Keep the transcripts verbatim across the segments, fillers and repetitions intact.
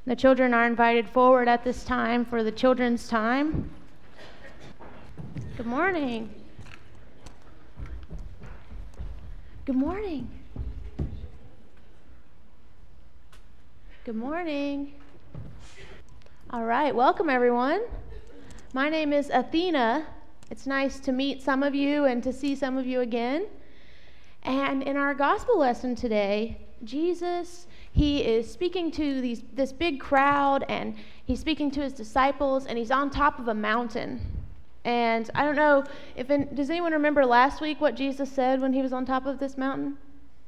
The children are invited forward at this time for the children's time. Good morning. Good morning. Good morning. All right, welcome everyone. My name is Athena. It's nice to meet some of you and to see some of you again. And in our gospel lesson today, Jesus, he is speaking to these this big crowd, and he's speaking to his disciples, and he's on top of a mountain. And I don't know if in, does anyone remember last week what Jesus said when he was on top of this mountain?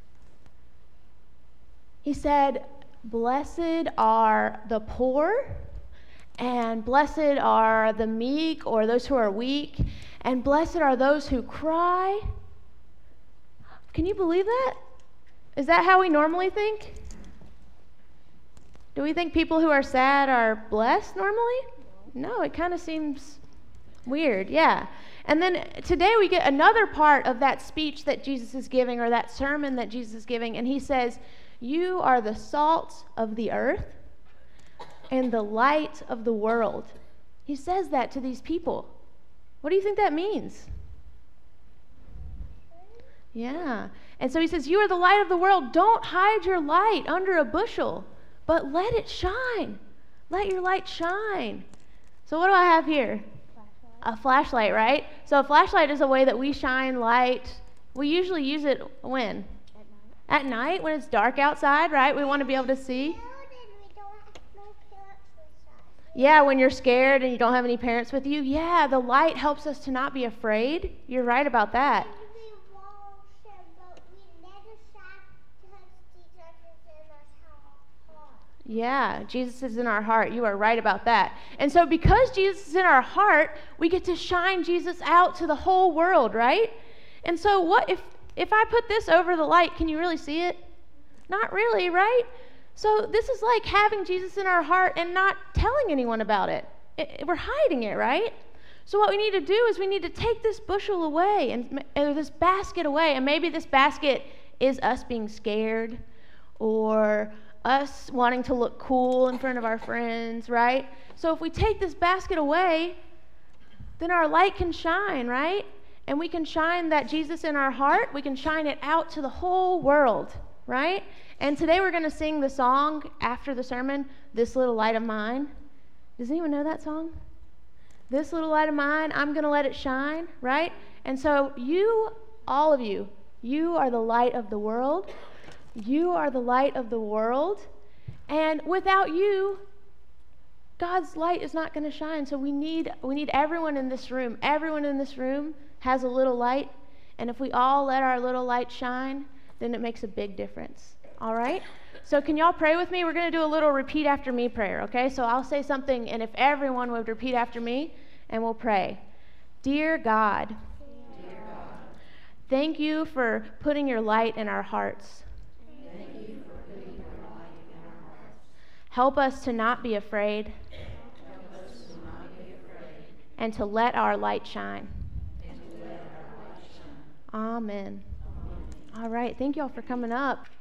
He said, "Blessed are the poor, and blessed are the meek, or those who are weak, and blessed are those who cry." Can you believe that? Is that how we normally think? Do we think people who are sad are blessed normally? No, it kind of seems weird, yeah. And then today we get another part of that speech that Jesus is giving, or that sermon that Jesus is giving, and he says, "You are the salt of the earth and the light of the world." He says that to these people. What do you think that means? Yeah. And so he says, "You are the light of the world. Don't hide your light under a bushel, but let it shine. Let your light shine." So what do I have here? Flashlight. A flashlight, right? So a flashlight is a way that we shine light. We usually use it when? At night. At night, when it's dark outside, right? We want to be able to see. Yeah, when you're scared and you don't have any parents with you. Yeah, the light helps us to not be afraid. You're right about that. Yeah, Jesus is in our heart. You are right about that. And so because Jesus is in our heart, we get to shine Jesus out to the whole world, right? And so what if if I put this over the light, can you really see it? Not really, right? So this is like having Jesus in our heart and not telling anyone about it. it we're hiding it, right? So what we need to do is we need to take this bushel away, and or this basket away, and maybe this basket is us being scared, or us wanting to look cool in front of our friends, right? So if we take this basket away, then our light can shine, right? And we can shine that Jesus in our heart. We can shine it out to the whole world, right? And today we're going to sing the song after the sermon, "This Little Light of Mine." Does anyone know that song? This little light of mine, I'm going to let it shine, right? And so you, all of you, you are the light of the world. You are the light of the world, and without you, God's light is not going to shine. So we need we need everyone in this room. Everyone in this room has a little light, and if we all let our little light shine, then it makes a big difference. All right? So can y'all pray with me? We're going to do a little repeat after me prayer, okay? So I'll say something, and if everyone would repeat after me, and we'll pray. Dear God, Dear God, thank you for putting your light in our hearts. Thank you for putting your light in our hearts. Help us to not be afraid. Help us to not be afraid. And to let our light shine. And to let our light shine. Amen. Amen. All right. Thank you all for coming up.